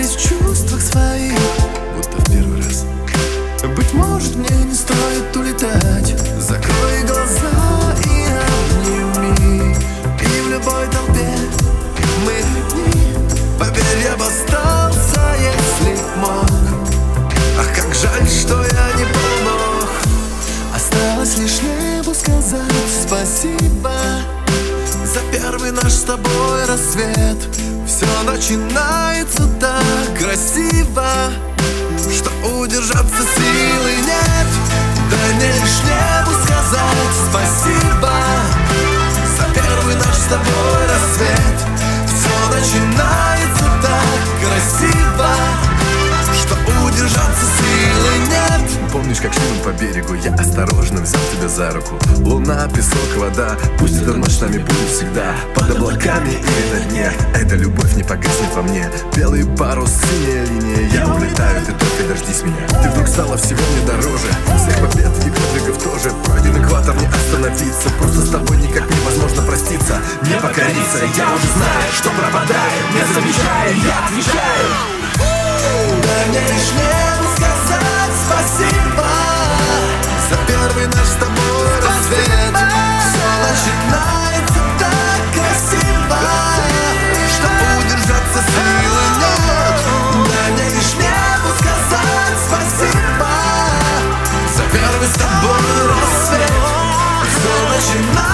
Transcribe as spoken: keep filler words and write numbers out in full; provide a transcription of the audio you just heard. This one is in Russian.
весь в чувствах своих, будто в первый раз. Быть может, мне не стоит улетать. Закрой глаза и обними, и в любой толпе мы одни. Поверь, я бы остался, если б мог. Ах, как жаль, что я не помог. Осталось лишь небу сказать спасибо за первый наш с тобой рассвет. Все начинается так красиво, что удержаться силы нет. Дай мне лишь небу сказать спасибо за первый наш с тобой рассвет. Все начинается так красиво, что удержаться силы нет. Помнишь, как шли мы по берегу, я осторожно взял тебя за руку. Луна, песок, вода, пусть эта ночь с нами будет всегда. Под облаками или на дне, эта любовь не погаснет во мне. Белый парус, синяя линия, я улетаю, ты только дождись меня. Ты вдруг стала всего мне дороже, всех побед и подвигов тоже. Пройден экватор, не остановиться, просто с тобой никак невозможно проститься, не покориться. Я уже знаю, что пропадаю, не замечая, я отвечаю. Дай мне лишь небу сказать спасибо за первый наш с тобой рассвет. Все начинается так красиво, что удержаться силы нет. Дай мне лишь небу сказать спасибо за первый с тобой рассвет. Все начинается